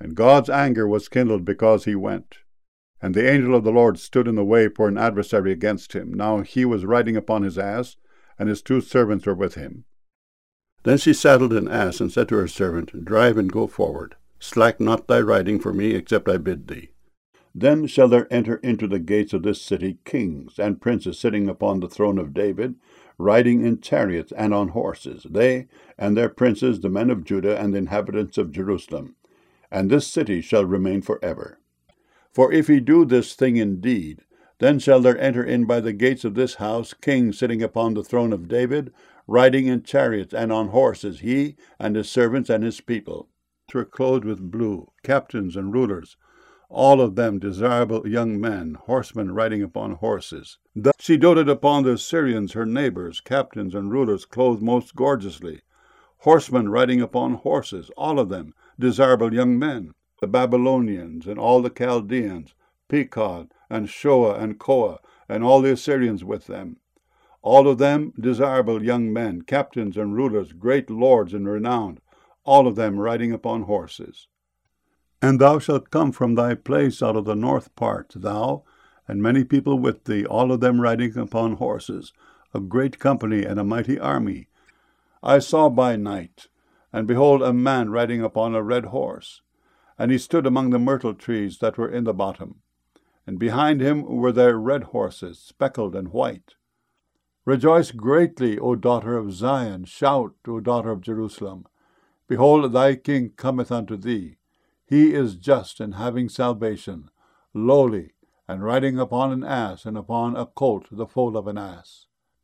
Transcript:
And God's anger was kindled because he went. And the angel of the Lord stood in the way for an adversary against him. Now he was riding upon his ass, and his 2 servants were with him. Then she saddled an ass, and said to her servant, Drive and go forward. Slack not thy riding for me, except I bid thee. Then shall there enter into the gates of this city kings and princes sitting upon the throne of David, riding in chariots and on horses, they and their princes, the men of Judah and the inhabitants of Jerusalem. And this city shall remain forever. For if he do this thing indeed, then shall there enter in by the gates of this house kings sitting upon the throne of David, riding in chariots and on horses, he and his servants and his people. Were clothed with blue, captains and rulers, all of them desirable young men, horsemen riding upon horses. Thus she doted upon the Syrians, her neighbors, captains and rulers clothed most gorgeously, horsemen riding upon horses, all of them desirable young men, the Babylonians and all the Chaldeans, Pekod and Shoa and Koa, and all the Assyrians with them, all of them desirable young men, captains and rulers, great lords and renowned, all of them riding upon horses. And thou shalt come from thy place out of the north part, thou, and many people with thee, all of them riding upon horses, a great company and a mighty army. I saw by night, and behold, a man riding upon a red horse, and he stood among the myrtle trees that were in the bottom, and behind him were there red horses, speckled and white. Rejoice greatly, O daughter of Zion, shout, O daughter of Jerusalem. Behold, thy king cometh unto thee. He is just and having salvation, lowly, and riding upon an ass, and upon a colt, the foal of an ass.